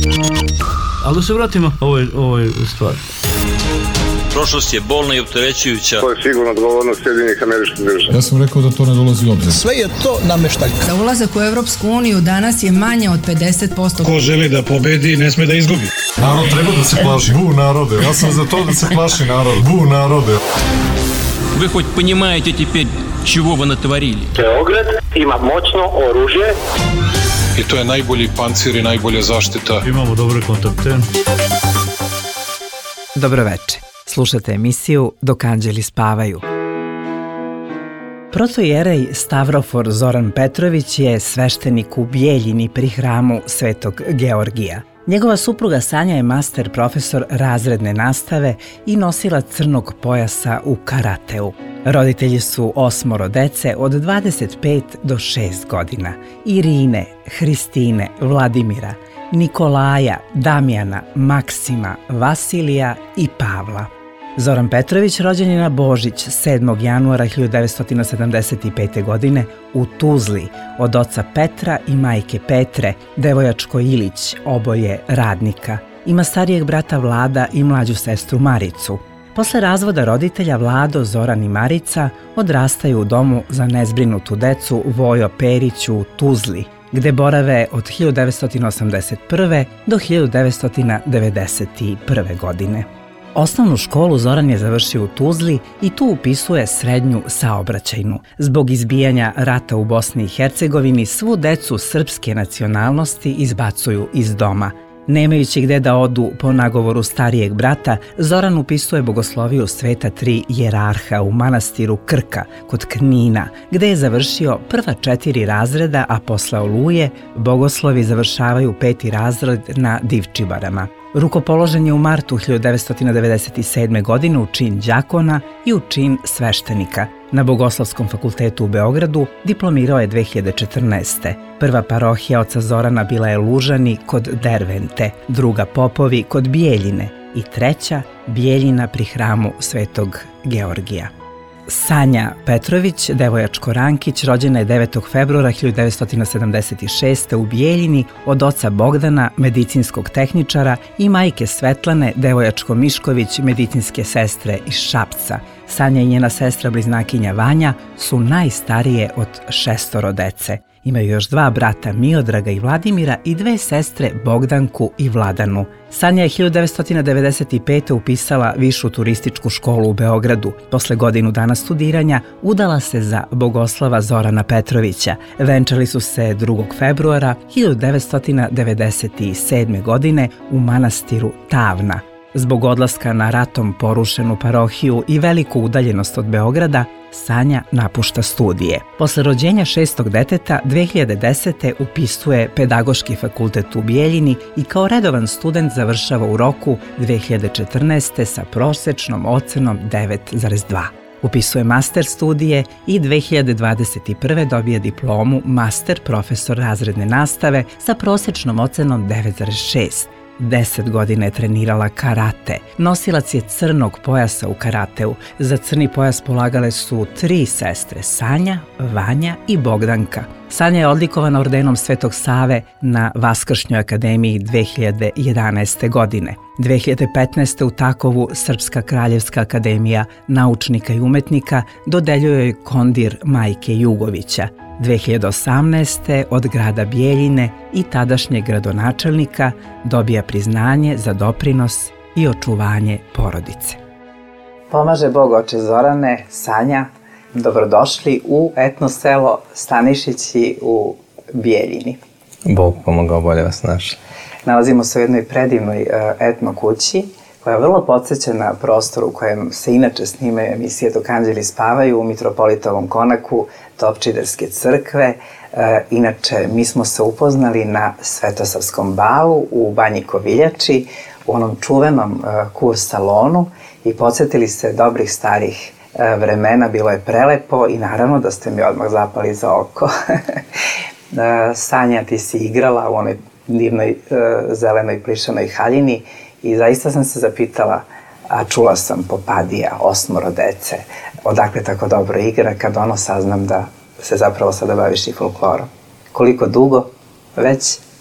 Ali da se vratimo ovoj stvari. Prošlost je bolna i opterećujuća. To je sigurno odgovornost Sjedinjenih Američkih Država. Ja sam rekao da to ne dolazi u obzir. Sve je to nameštaljka. Za ulazak u Evropsku uniju danas je manje od 50%. Ko želi da pobedi, ne sme da izgubi. Narod treba da se plaši. Bu narode. Ja sam za to da se plaši narod. Bu narode. Вы хоть понимаете теперь, чего вы натворили? Beograd ima moćno oružje. I to je najbolji pancir i najbolja zaštita. Imamo dobre kontakte. Dobroveče. Slušate emisiju Dok anđeli spavaju. Protojerej Stavrofor Zoran Petrović je sveštenik u Bijeljini pri hramu Svetog Georgija. Njegova supruga Sanja je master profesor razredne nastave i nosila crnog pojasa u karateu. Roditelji su 8 dece od 25 do 6 godina. Irine, Hristine, Vladimira, Nikolaja, Damjana, Maksima, Vasilija i Pavla. Zoran Petrović rođen je na Božić 7. januara 1975. godine u Tuzli od oca Petra i majke Petre, devojačko Ilić, oboje radnika. Ima starijeg brata Vlada i mlađu sestru Maricu. Posle razvoda roditelja Vlado, Zoran i Marica odrastaju u domu za nezbrinutu decu Vojo Perić u Tuzli, gde borave od 1981. do 1991. godine. Osnovnu školu Zoran je završio u Tuzli i tu upisuje srednju saobraćajnu. Zbog izbijanja rata u Bosni i Hercegovini svu decu srpske nacionalnosti izbacuju iz doma. Nemajući gde da odu po nagovoru starijeg brata, Zoran upisuje bogosloviju Sveta Tri Jerarha u manastiru Krka kod Knina, gde je završio prva 4 razreda, a posle Oluje bogoslovi završavaju 5. razred na Divčibarama. Rukopoložen je u martu 1997. godine u čin đakona i u čin sveštenika. Na Bogoslovskom fakultetu u Beogradu diplomirao je 2014. Prva parohija oca Zorana bila je Lužani kod Dervente, druga Popovi kod Bijeljine i treća Bijeljina pri hramu Svetog Georgija. Sanja Petrović, devojačko Rankić, rođena je 9. februara 1976. u Bijeljini od oca Bogdana, medicinskog tehničara, i majke Svetlane, devojačko Mišković, medicinske sestre iz Šapca. Sanja i njena sestra bliznakinja Vanja su najstarije od 6 dece. Imaju još 2 brata Miodraga i Vladimira i 2 sestre Bogdanku i Vladanu. Sanja je 1995. upisala Višu turističku školu u Beogradu. Posle godinu dana studiranja udala se za bogoslova Zorana Petrovića. Venčali su se 2. februara 1997. godine u manastiru Tavna. Zbog odlaska na ratom porušenu parohiju i veliku udaljenost od Beograda, Sanja napušta studije. Posle rođenja 6. deteta 2010. upisuje Pedagoški fakultet u Bijeljini i kao redovan student završava u roku 2014. sa prosečnom ocenom 9,2. Upisuje master studije i 2021. dobija diplomu master profesor razredne nastave sa prosečnom ocenom 9,6. 10 godina je trenirala karate. Nosilac je crnog pojasa u karateu. Za crni pojas polagale su 3 sestre, Sanja, Vanja i Bogdanka. Sanja je odlikovana ordenom Svetog Save na Vaskršnjoj akademiji 2011. godine. 2015. u Takovu Srpska kraljevska akademija naučnika i umetnika dodeljuje joj kondir Majke Jugovića. 2018. od grada Bijeljine i tadašnjeg gradonačelnika dobija priznanje za doprinos i očuvanje porodice. Pomaže Bog, oče Zorane, Sanja, dobrodošli u etno selo Stanišići u Bijeljini. Bog pomogao, bolje vas našli. Nalazimo se u jednoj predivnoj etno kući koja vrlo podsjeća na prostor u kojem se inače snime emisije Dok anđeli spavaju u Mitropolitovom konaku Topčiderske crkve. Inače, mi smo se upoznali na Svetosavskom balu u Banji Koviljači, u onom čuvenom kur salonu i podsjetili se dobrih starih vremena. Bilo je prelepo i naravno da ste mi odmah zapali za oko. Sanja, ti si igrala u onoj divnoj zelenoj plišanoj haljini i zaista sam se zapitala, a čula sam Popadija, 8 dece, odakle tako dobro igra, kad saznam da se zapravo sada baviš i folklorom. Koliko dugo već?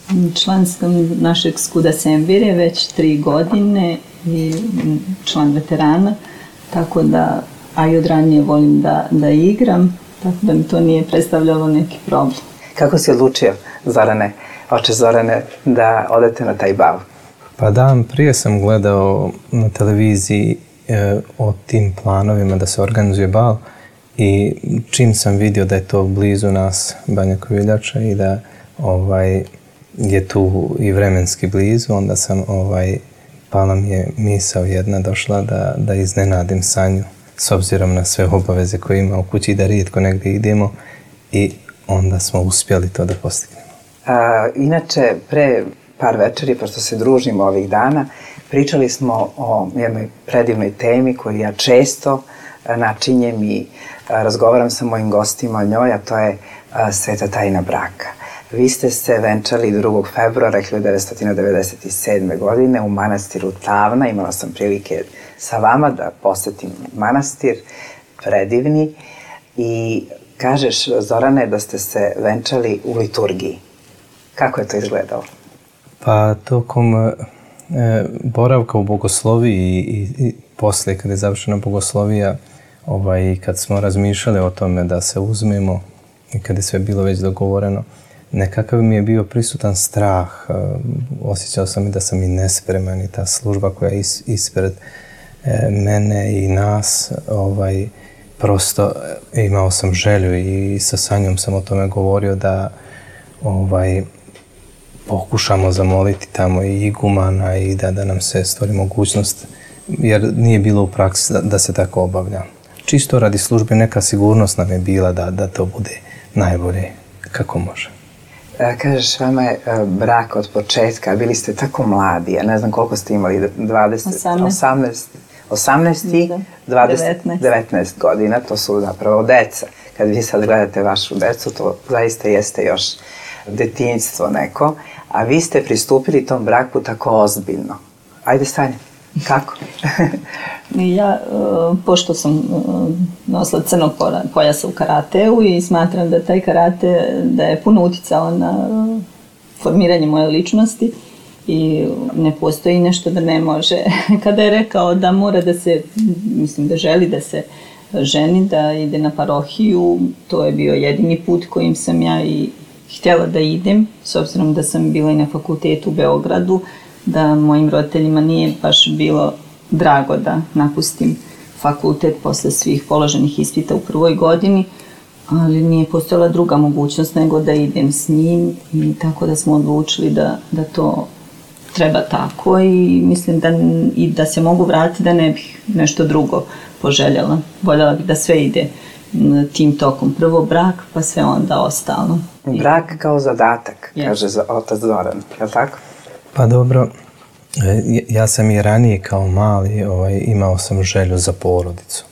Član sam našeg Skuda Sembire već 3 godine i član veterana, tako da, a i od ranije volim da igram, tako da mi to nije predstavljalo neki problem. Kako si odlučio, Zorane, oče Zorane, da odete na taj bal? Pa dan prije sam gledao na televiziji o tim planovima da se organizuje bal i čim sam vidio da je to blizu nas, Banja Koviljača, i da je tu i vremenski blizu, onda sam pala mi je misao jedna došla da iznenadim Sanju s obzirom na sve obaveze koje ima u kući i da rijetko negdje idemo, i onda smo uspjeli to da postignemo. Inače, pre par večeri, pošto se družimo ovih dana, pričali smo o jednoj predivnoj temi koju ja često načinjem i razgovaram sa mojim gostima o njoj, a to je sveta tajna braka. Vi ste se venčali 2. februara 1997. godine u manastiru Tavna. Imala sam prilike sa vama da posetim manastir, predivni. I kažeš, Zorane, da ste se venčali u liturgiji. Kako je to izgledalo? Pa tokom boravka u bogosloviji i poslije kad je završena bogoslovija, kad smo razmišljali o tome da se uzmemo i kad je sve bilo već dogovoreno, nekakav mi je bio prisutan strah. Osjećao sam i da sam i nespreman i ta služba koja je ispred mene i nas, prosto imao sam želju i sa Sanjom sam o tome govorio da pokušamo zamoliti tamo i igumana i da nam se stvori mogućnost, jer nije bilo u praksi da se tako obavlja. Čisto radi službe neka sigurnost nam je bila da to bude najbolje kako može. Kažeš, vama je brak od početka, bili ste tako mladi, ja ne znam koliko ste imali, 18 i 19 godina, to su zapravo deca. Kad vi sad gledate vašu decu, to zaista jeste još detinjstvo neko, a vi ste pristupili tom braku tako ozbiljno. Ajde, Sanja, kako? Ja, pošto sam nosila crnog pojasa u karateu i smatram da taj karate da je puno uticao na formiranje moje ličnosti i ne postoji nešto da ne može. Kada je rekao da mora da se, mislim da želi da se ženi, da ide na parohiju, to je bio jedini put kojim sam ja i htjela da idem, s obzirom da sam bila i na fakultetu u Beogradu, da mojim roditeljima nije baš bilo drago da napustim fakultet posle svih položenih ispita u prvoj godini, ali nije postojala druga mogućnost nego da idem s njim, i tako da smo odlučili da to treba tako, i mislim da se mogu vratiti da ne bih nešto drugo poželjela. Voljela bih da sve ide tim tokom. Prvo brak, pa sve onda ostalo. Brak kao zadatak, kaže otac Zoran, je li tako? Pa dobro, ja sam i ranije kao mali imao sam želju za porodicu.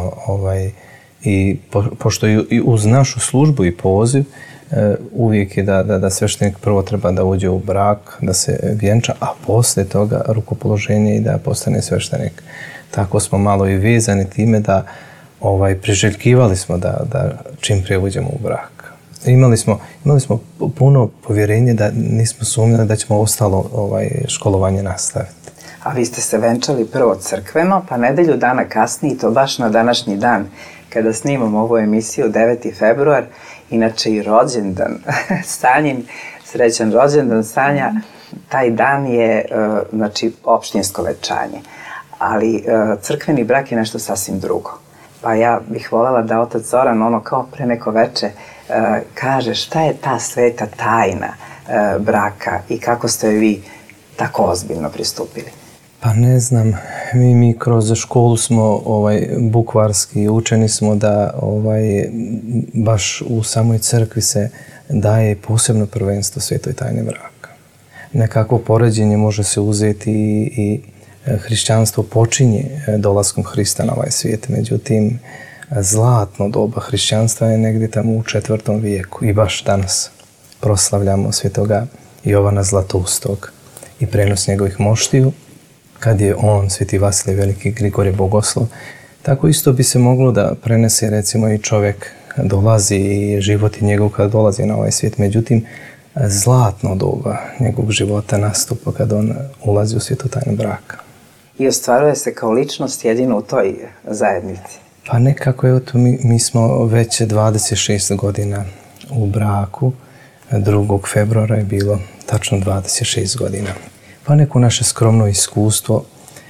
I pošto i uz našu službu i poziv, uvijek je da sveštenik prvo treba da uđe u brak, da se vjenča, a poslije toga rukopoloženje i da postane sveštenik. Tako smo malo i vezani time da priželjkivali smo da čim prije uđemo u brak. Imali smo puno povjerenje da nismo sumnjali da ćemo ostalo školovanje nastaviti. A vi ste se venčali prvo crkveno, pa nedelju dana kasnije, i to baš na današnji dan, kada snimamo ovu emisiju, 9. februar, inače i rođendan Sanjin, srećan rođendan Sanja, taj dan je, znači, opštinsko venčanje. Ali crkveni brak je nešto sasvim drugo. Pa ja bih voljela da otac Zoran, kao pre neko veče, kaže šta je ta sveta tajna braka i kako ste vi tako ozbiljno pristupili? Pa ne znam, mi kroz školu smo bukvarski učeni smo da baš u samoj crkvi se daje posebno prvenstvo svetoj tajne braka. Nekako poređenje može se uzeti i hrišćanstvo počinje dolaskom Hrista na ovaj svijet, međutim zlatno doba hrišćanstva je negdje tamo u 4. vijeku i baš danas proslavljamo svetoga Jovana Zlatoustog i prenos njegovih moštiju, kad je on, sveti Vasilij Veliki, Grigorije Bogoslov. Tako isto bi se moglo da prenese, recimo, i čovjek dolazi i život je njegov kad dolazi na ovaj svijet. Međutim, zlatno doba njegovog života nastupa kad on ulazi u svjetotajnu braka. I ostvaruje se kao ličnost jedino u toj zajednici? Pa nekako, evo tu mi smo već 26 godina u braku. 2. februara je bilo tačno 26 godina. Pa neko naše skromno iskustvo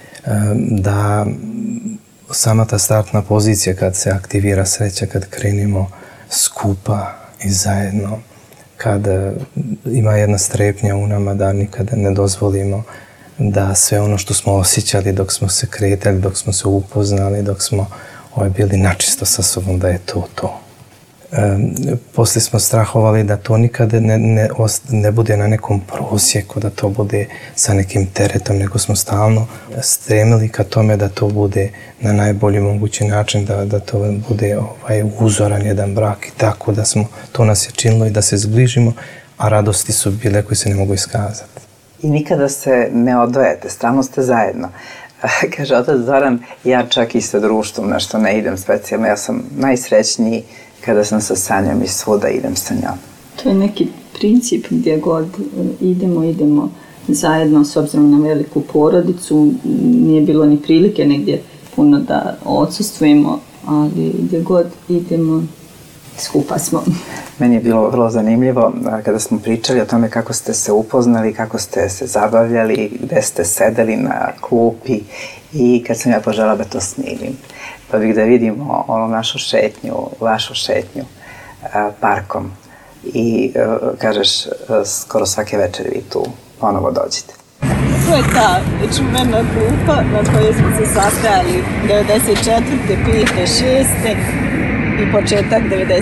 da sama ta startna pozicija kad se aktivira sreća, kad krenemo skupa i zajedno, kad ima jedna strepnja u nama da nikada ne dozvolimo da sve ono što smo osjećali dok smo se kretali, dok smo se upoznali, dok smo bili načisto sa sobom, da je to. Poslije smo strahovali da to nikada ne bude na nekom prosjeku, da to bude sa nekim teretom, nego smo stalno stremili ka tome da to bude na najbolji mogući način, da to bude uzoran jedan brak i tako da to nas je činilo i da se zbližimo, a radosti su bile koje se ne mogu iskazati. I nikada se ne odvojete, stalno ste zajedno. Kaže otac Zoran, ja čak i sa društvom nešto ne idem specijalno, ja sam najsrećniji kada sam sa Sanjom i svuda idem sa njom. To je neki princip gdje god idemo zajedno, s obzirom na veliku porodicu. Nije bilo ni prilike negdje puno da odsustvujemo, ali gdje god idemo, skupa smo. Meni je bilo vrlo zanimljivo kada smo pričali o tome kako ste se upoznali, kako ste se zabavljali, gde ste sedeli na klupi i kad sam ja požela da to snimim. Pa bih da vidimo onu našu šetnju, vašu šetnju parkom i kažeš skoro svake večeri vi tu ponovo dođete. To je ta čuvena klupa na kojoj smo se sastajali 94. 5. 6. i početak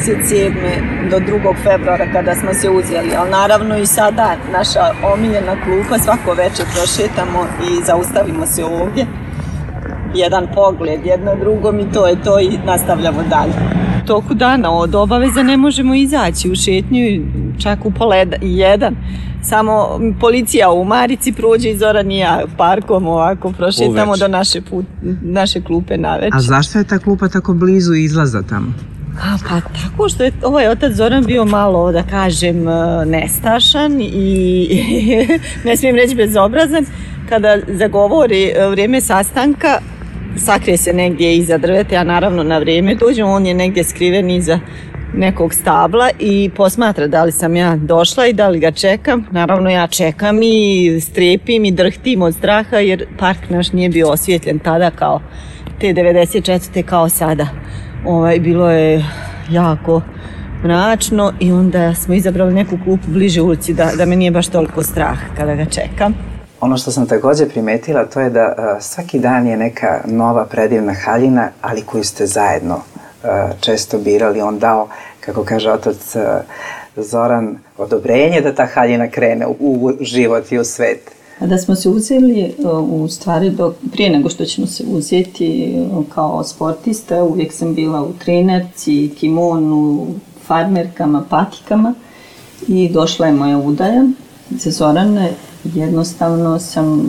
97. do 2. februara kada smo se uzeli. Ali naravno i sada naša omiljena klupa, svako večer prošetamo i zaustavimo se ovdje. Jedan pogled, jedno drugom i to je to i nastavljamo dalje. U toku dana od obaveza ne možemo izaći u šetnju, čak u pola 1. Samo policija u Marici prođe i Zoran i ja parkom ovako prošetamo do naše klupe navečer. A zašto je ta klupa tako blizu izlaza tamo? Pa tako što je ovaj otac Zoran bio malo, da kažem, nestašan i ne smijem reći bezobrazan. Kada zagovori vrijeme sastanka, sakrije se negdje iza drveta, ja naravno na vrijeme dođem, on je negdje skriven iza nekog stabla i posmatra da li sam ja došla i da li ga čekam. Naravno ja čekam i strepim i drhtim od straha jer park naš nije bio osvijetljen tada kao te 94. kao sada. Bilo je jako mračno i onda smo izabrali neku klupu bliže ulici da me nije baš toliko strah kada ga čekam. Ono što sam također primetila to je da svaki dan je neka nova predivna haljina, ali koju ste zajedno često birali. On dao, kako kaže otac Zoran, odobrenje da ta haljina krene u život i u svet. Da smo se uzeli, u stvari prije nego što ćemo se uzeti kao sportista, uvijek sam bila u trenerci, kimonu, farmerkama, patikama i došla je moja udaja za Zorane. Jednostavno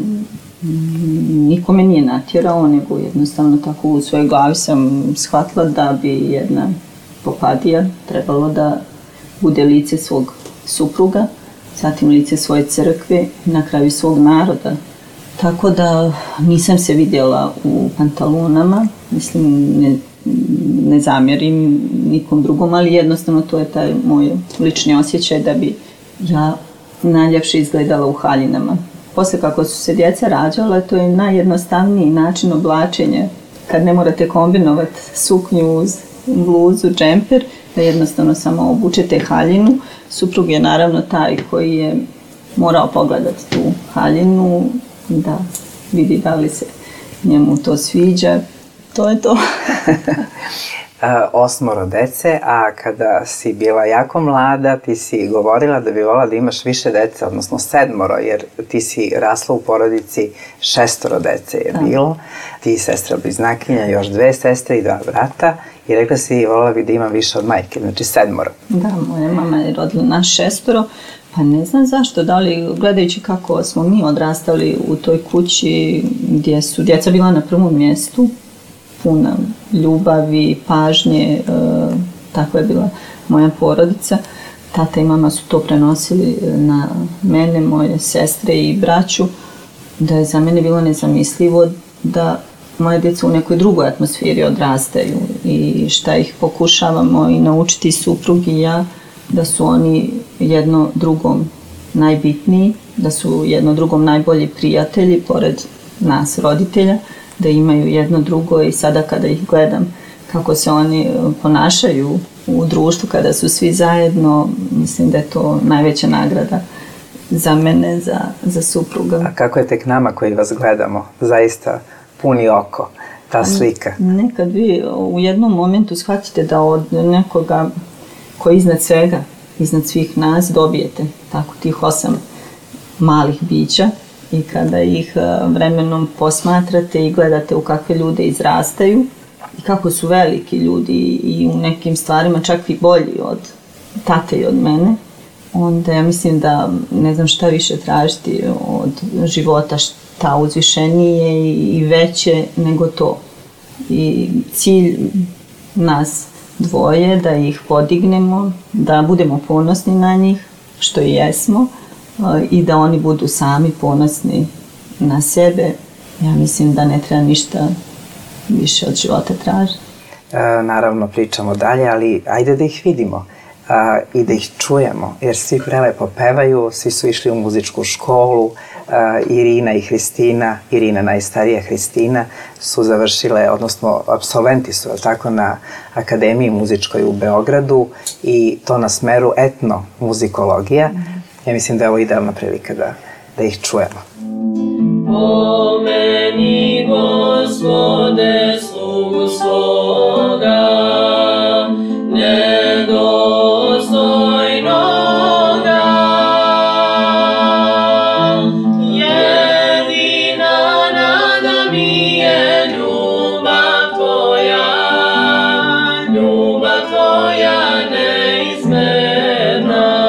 niko me nije natjerao, nego jednostavno tako u svojoj glavi sam shvatila da bi jedna popadija trebalo da bude lice svog supruga, zatim lice svoje crkve i na kraju svog naroda. Tako da nisam se vidjela u pantalonama, mislim ne zamjerim nikom drugom, ali jednostavno to je taj moj lični osjećaj da bi ja najljepše izgledala u haljinama. Poslije kako su se djeca rađala, to je najjednostavniji način oblačenja. Kad ne morate kombinovati suknju uz bluzu, džemper, da jednostavno samo obučete haljinu. Suprug je naravno taj koji je morao pogledati tu haljinu, da vidi da li se njemu to sviđa. To je to. 8 dece, a kada si bila jako mlada, ti si govorila da bi volila da imaš više dece, odnosno 7, jer ti si rasla u porodici 6 dece je bilo. Ti i sestra bliznakinja, još 2 sestre i 2 brata i rekla si volila bi da imam više od majke, znači 7. Da, moja mama je rodila nas 6, pa ne znam zašto, da li gledajući kako smo mi odrastali u toj kući gdje su djeca bila na prvom mjestu, puna ljubavi, pažnje, tako je bila moja porodica. tata i mama su to prenosili na mene, moje sestre i braću, da je za mene bilo nezamislivo da moje djeca u nekoj drugoj atmosferi odrastaju i šta ih pokušavamo i naučiti suprug i ja, da su oni jedno drugom najbitniji, da su jedno drugom najbolji prijatelji pored nas roditelja, da imaju jedno drugo i sada kada ih gledam kako se oni ponašaju u društvu, kada su svi zajedno, mislim da je to najveća nagrada za mene, za supruga. A kako je tek nama koji vas gledamo, zaista puni oko, ta slika? Nekad vi u jednom momentu shvatite da od nekoga koji je iznad svega, iznad svih nas, dobijete tako tih 8 malih bića i kada ih vremenom posmatrate i gledate u kakve ljude izrastaju i kako su veliki ljudi i u nekim stvarima čak i bolji od tate i od mene, onda ja mislim da ne znam šta više tražiti od života, šta uzvišenije i veće nego to. I cilj nas dvoje da ih podignemo, da budemo ponosni na njih, što i jesmo, i da oni budu sami ponosni na sebe. Ja mislim da ne treba ništa više od života tražiti. Naravno pričamo dalje, ali ajde da ih vidimo i da ih čujemo, jer svi prelepo pevaju, svi su išli u muzičku školu, Irina i Hristina, Irina najstarija, Hristina, su završile, odnosno apsolventi su tako na Akademiji muzičkoj u Beogradu i to na smeru etnomuzikologija. Ja mislim da je ovo idealna prilika da ih čujemo. Pomeni, Gospode, slugu svoga, nedostojnoga. Jedina nada mi je ljubav Tvoja neizmerna.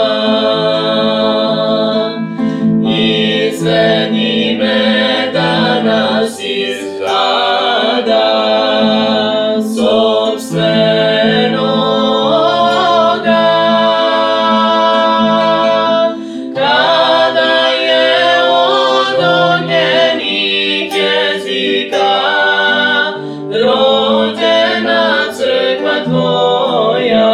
Izvedi me danas iz rada sopstvenoga. Kada je od ognjenih jezika rođena crkva Tvoja.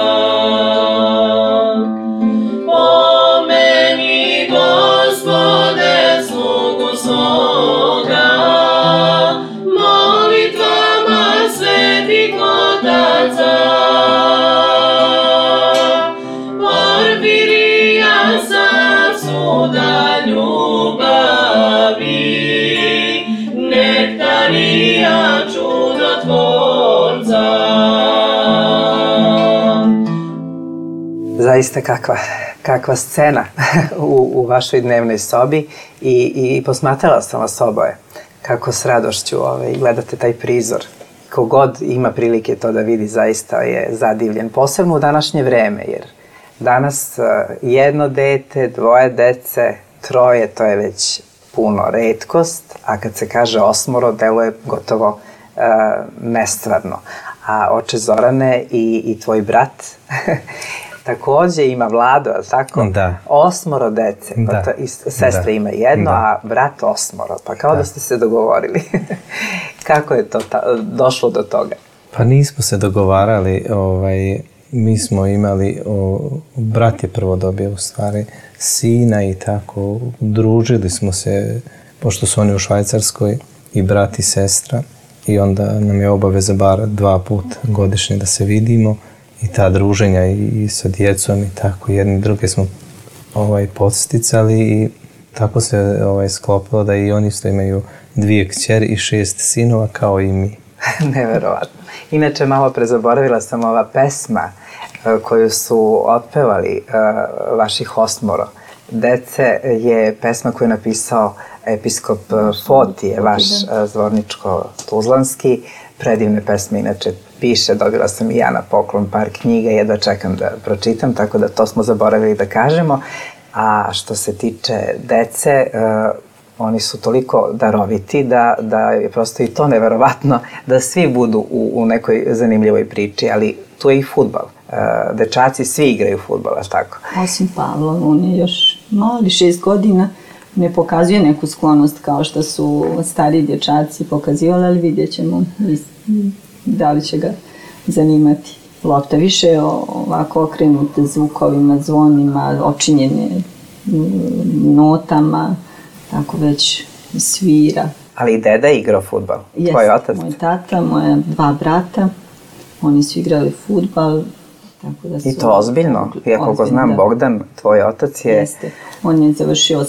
Pomeni, Gospode, slugu svoga, molitvama svetih otaca. Porfirija sasuda ljubavi, nektarija čudotvorca. Zaista kakva scena u vašoj dnevnoj sobi i posmatrala sam vas oboje kako s radošću gledate taj prizor. Kogod ima prilike to da vidi zaista je zadivljen, posebno u današnje vreme, jer danas jedno dete, 2 dece, 3, to je već puno retkost, a kad se kaže 8, deluje gotovo nestvarno. A oče Zorane i tvoj brat takođe ima Vlado, je li tako? Da. 8 dece, sestra ima jedno, a brat 8, pa kao da ste se dogovorili. Kako je to došlo do toga? Pa nismo se dogovarali, mi smo imali, brat je prvo dobio u stvari sina i tako, družili smo se, pošto su oni u Švajcarskoj, i brat i sestra, i onda nam je obaveza bar 2 puta godišnje da se vidimo i ta druženja i sa djecom i tako, jedni druge smo podsticali i tako se sklopilo da i oni isto imaju 2 kćeri i 6 sinova kao i mi. Neverovatno. Inače, malo prezaboravila sam ova pesma koju su otpevali vaših 8 dece, je pesma koju je napisao episkop Fotije, vaš zvorničko-tuzlanski. Predivne pesme, inače piše, dobila sam i ja na poklon par knjiga, jedva čekam da pročitam, tako da to smo zaboravili da kažemo. A što se tiče dece, oni su toliko daroviti da je prosto i to neverovatno da svi budu u nekoj zanimljivoj priči, ali tu je i fudbal. Dečaci svi igraju fudbal, a tako? Osim Pavla, on je još mali, 6 godina, ne pokazuje neku sklonost kao što su stariji dječaci pokazivali, ali vidjet ćemo da li će ga zanimati. Lopta više je ovako okrenuta zvukovima, zvonima, očinjene notama, tako već svira. Ali i deda je igrao fudbal, tvoj otac? Moj tata, moja 2 brata, oni su igrali fudbal. I to ozbiljno, iako ko znam, Bogdan, tvoj otac je... Jeste. On je završio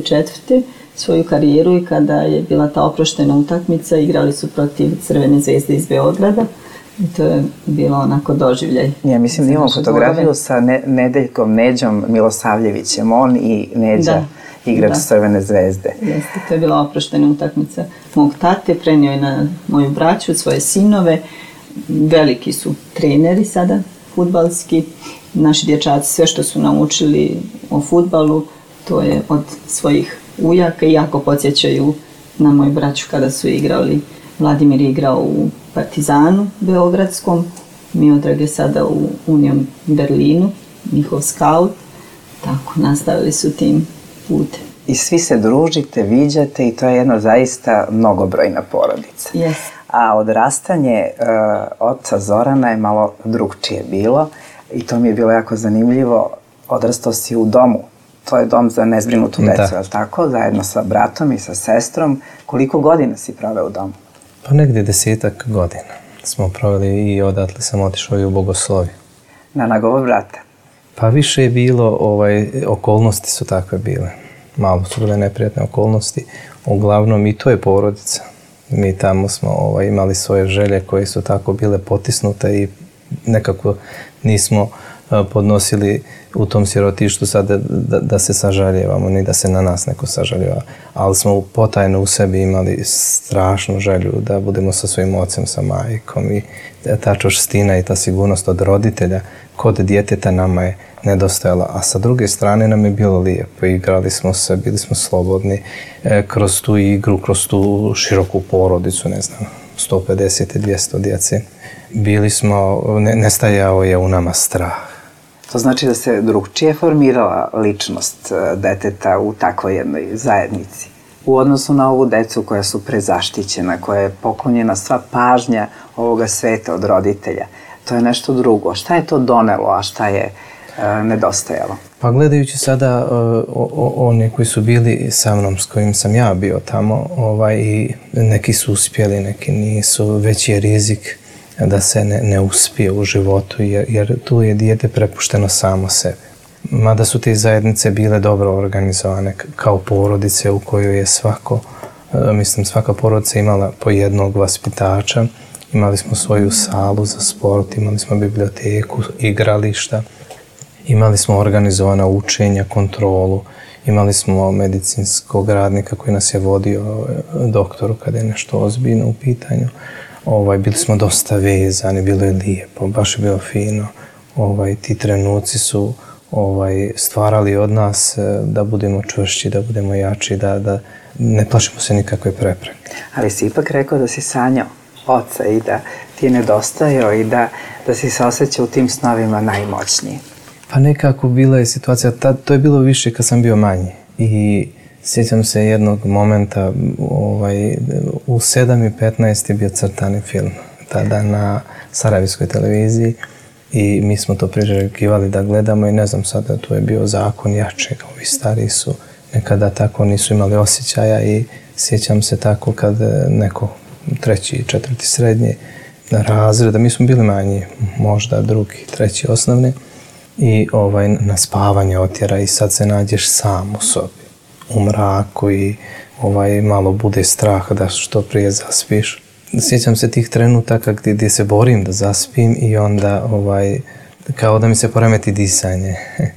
84. svoju karijeru i kada je bila ta oproštena utakmica, igrali su protiv Crvene zvezde iz Beograda i to je bilo onako doživljaj. Ja mislim da imamo fotografiju sa Nedeljkom Neđom Milosavljevićem, on i Neđa, igrač Crvene zvezde. Jeste, to je bila oproštena utakmica mog tate, prenio je na moju braću, svoje sinove, veliki su treneri sada, fudbalski. Naši dječaci sve što su naučili o fudbalu, to je od svojih ujaka i jako podsjećaju na moju braću kada su igrali. Vladimir je igrao u Partizanu beogradskom, Miodrag je sada u Union Berlinu, njihov skaut, tako nastavili su tim putem. I svi se družite, viđate i to je jedna zaista mnogobrojna porodica. Yes. A odrastanje oca Zorana je malo drugčije bilo i to mi je bilo jako zanimljivo. Odrastao si u domu, to je dom za nezbrinutu decu, je li tako? Zajedno sa bratom i sa sestrom. Koliko godina si proveo u domu? Pa negdje 10 godina smo proveli i odatle sam otišao i u Bogosloviju. Na njegovog brata? Pa više je bilo, okolnosti su takve bile. Malo su bile neprijatne okolnosti. Uglavnom i to je porodica. Mi tamo smo imali svoje želje koje su tako bile potisnute i nekako nismo podnosili u tom sirotištu sad da se sažaljevamo, ni da se na nas neko sažaljeva. Ali smo potajno u sebi imali strašnu želju da budemo sa svojim ocem, sa majkom i ta čvrstina i ta sigurnost od roditelja kod djeteta nama je nedostajala. A sa druge strane nam je bilo lijepo. Igrali smo se, bili smo slobodni kroz tu igru, kroz tu široku porodicu, ne znam, 150 i 200 djece. Bili smo, nestajao je u nama strah. To znači da se drugčije formirala ličnost deteta u takvoj jednoj zajednici. U odnosu na ovu decu koja su prezaštićena, koja je poklonjena sva pažnja ovoga sveta od roditelja. To je nešto drugo. Šta je to donelo, a šta je nedostajalo? Pa gledajući sada one koji su bili sa mnom, s kojim sam ja bio tamo, i neki su uspjeli, neki nisu, veći je rizik da se ne uspije u životu, jer tu je dijete prepušteno samo sebi. Mada su te zajednice bile dobro organizovane kao porodice u kojoj je svaka porodica imala po jednog vaspitača. Imali smo svoju salu za sport, imali smo biblioteku, igrališta, imali smo organizovana učenja, kontrolu, imali smo medicinskog radnika koji nas je vodio doktoru kada je nešto ozbiljno u pitanju. Bili smo dosta vezani, bilo je lijepo, baš je bilo fino. Ti trenuci su stvarali od nas da budemo čvršći, da budemo jači, da ne plašimo se nikakve prepreke. Ali si ipak rekao da si sanjao oca i da ti je nedostajao i da si se osjećao u tim snovima najmoćnije. Pa nekako bila je situacija, to je bilo više kad sam bio manji. I sjećam se jednog momenta, u 7:15 je bio crtani film, tada na Sarajevskoj televiziji i mi smo to priželjkivali da gledamo i ne znam sada, tu je bio zakon jačeg, ovi stariji su nekada tako nisu imali osjećaja i sjećam se tako kad neko 3., 4. srednje razreda, mi smo bili manji, možda 2., 3. osnovne i na spavanje otjera i sad se nađeš sam u sobi, u mraku i malo bude strah da što prije zaspiš. Sjećam se tih trenutaka gdje se borim da zaspim i onda kao da mi se poremeti disanje.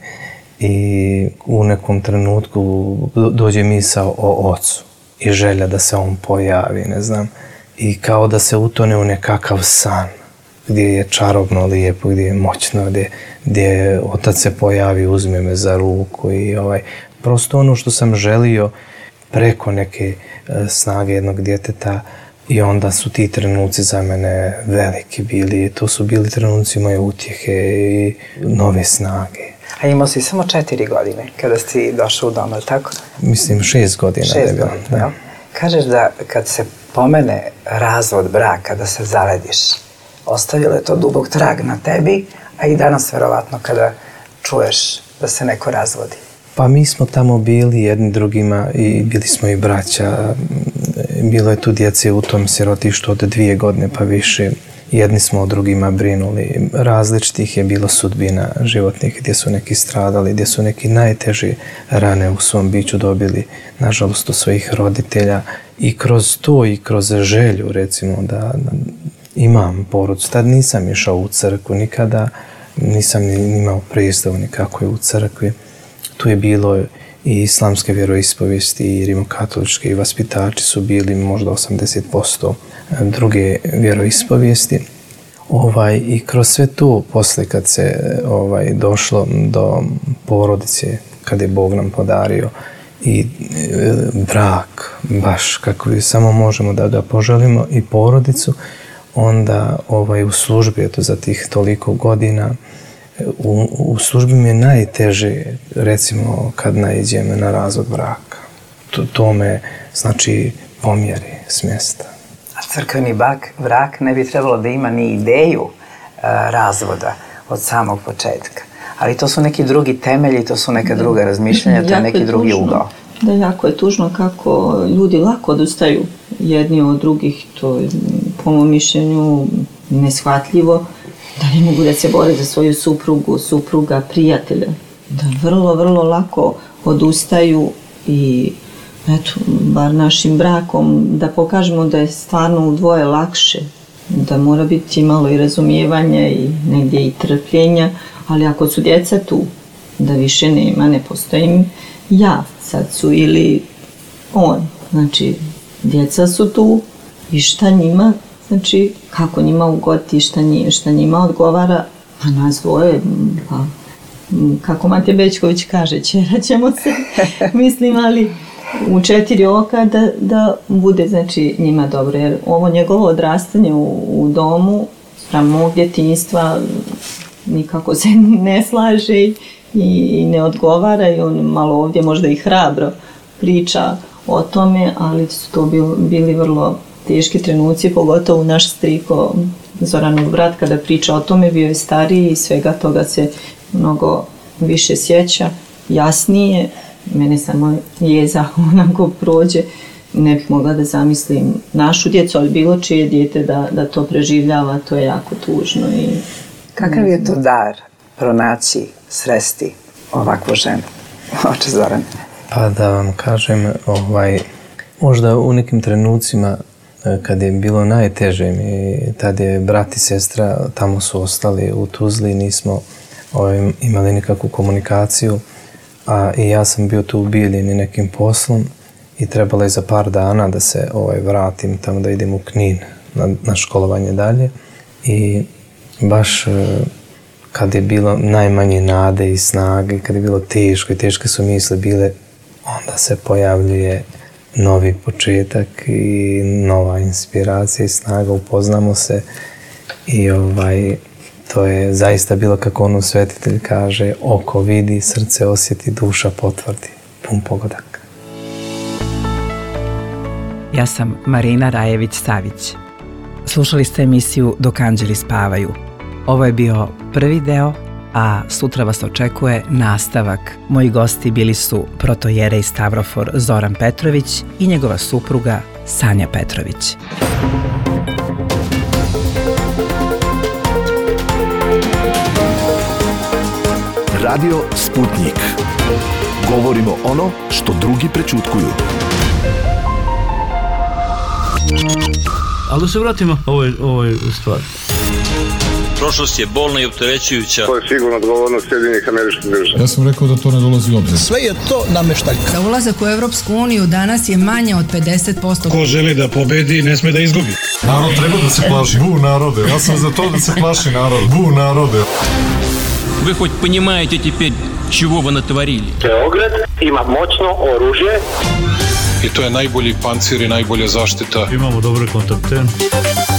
I u nekom trenutku dođe misao o ocu i želja da se on pojavi, ne znam. I kao da se utone u nekakav san gdje je čarobno lijepo, gdje je moćno, gdje otac se pojavi, uzme me za ruku i prosto ono što sam želio preko neke snage jednog djeteta I onda su ti trenuci za mene veliki bili. To su bili trenuci moje utjehe i nove snage. A imao si samo 4 godine kada si došao u dom, ali tako? Mislim 6 godina. 6 godina, da. Kažeš da kad se pomene razvod braka, da se zavediš, ostavilo je to dubok trag na tebi, a i danas verovatno kada čuješ da se neko razvodi. Pa mi smo tamo bili jedni drugima i bili smo i braća. Bilo je tu djece u tom sirotištu od 2 godine pa više. Jedni smo o drugima brinuli. Različitih je bilo sudbina životnih, gdje su neki stradali, gdje su neki najteže rane u svom biću dobili, nažalost, od svojih roditelja. I kroz to i kroz želju, recimo, da imam porodicu. Tad nisam išao u crkvu nikada, nisam ni imao predstavu nikako je u crkvi. Tu je bilo i islamske vjeroispovijesti i rimokatoličke i vaspitači su bili možda 80% druge vjeroispovijesti. I kroz sve to, posle kad se došlo do porodice, kad je Bog nam podario i brak, baš kako samo možemo da ga poželimo, i porodicu, onda u službi, eto za tih toliko godina, u službi mi je najteže, recimo, kad naiđem na razvod braka. To me, znači, pomjeri s mjesta. A crkveni brak ne bi trebalo da ima ni ideju razvoda od samog početka. Ali to su neki drugi temelji, to su neka druga razmišljanja, to je neki drugi ugao. Da, jako je tužno kako ljudi lako odustaju jedni od drugih, to je po mom mišljenju neshvatljivo, da ne mogu da se bore za svoju suprugu, supruga, prijatelja. Da vrlo, vrlo lako odustaju i eto, bar našim brakom, da pokažemo da je stvarno u dvoje lakše, da mora biti malo i razumijevanja i negdje i trpljenja, ali ako su djeca tu, da više nema, ne postojim ja, sad su ili on, znači djeca su tu i šta njima, znači kako njima ugoditi, šta njima odgovara, a nas dvoje, pa kako Mate Bećković kaže, ćerat ćemo se, mislim, ali u 4 oka da bude, znači, njima dobro, jer ovo njegovo odrastanje u domu spram mog djetinjstva nikako se ne slaže i ne odgovara, i on malo ovdje možda i hrabro priča o tome, ali su to bili vrlo teški trenuci, pogotovo naš striko Zoranov brat kada priča o tome, bio je stariji i svega toga se mnogo više sjeća, jasnije. Mene samo jeza onako prođe, ne bih mogla da zamislim našu djecu, ali bilo čije dijete da to preživljava, to je jako tužno. Kakav je to dar pronaći, sresti ovakvu ženu, oče Zorane? Pa da vam kažem, možda u nekim trenucima kad je bilo najteže, tad je brat i sestra, tamo su ostali u Tuzli, nismo imali nikakvu komunikaciju, a i ja sam bio tu u Bijeljini nekim poslom i trebalo je za par dana da se vratim tamo, da idem u Knin na školovanje dalje. I baš kad je bilo najmanje nade i snage, kad je bilo teško i teške su misle bile, onda se pojavljuje novi početak i nova inspiracija i snaga, upoznamo se i to je zaista bilo kako ono svetitelj kaže, oko vidi, srce osjeti, duša potvrdi. Pun pogodak. Ja sam Marina Rajević-Savić. Slušali ste emisiju Dok anđeli spavaju. Ovo je bio prvi deo, a sutra vas očekuje nastavak. Moji gosti bili su protojerej Stavrofor Zoran Petrović i njegova supruga Sanja Petrović. Radio Sputnik. Govorimo ono što drugi prećutkuju. Ali da se vratimo ovoj stvari. Prošlost je bolna i opterećujuća. To je sigurno odgovornost Sjedinjenih Američkih Država. Ja sam rekao da to ne dolazi u obzir. Sve je to nameštaljka. Za ulazak u Evropsku uniju danas je manje od 50%. Ko želi da pobedi, ne sme da izgubi. Narod treba da se plaši. Bu narode. Ja sam za to da se plaši narod. Bu narode. Вы хоть понимаете теперь, чего вы натворили? Beograd ima moćno oružje. I to je najbolji pancir i najbolja zaštita. Imamo dobre kontakte.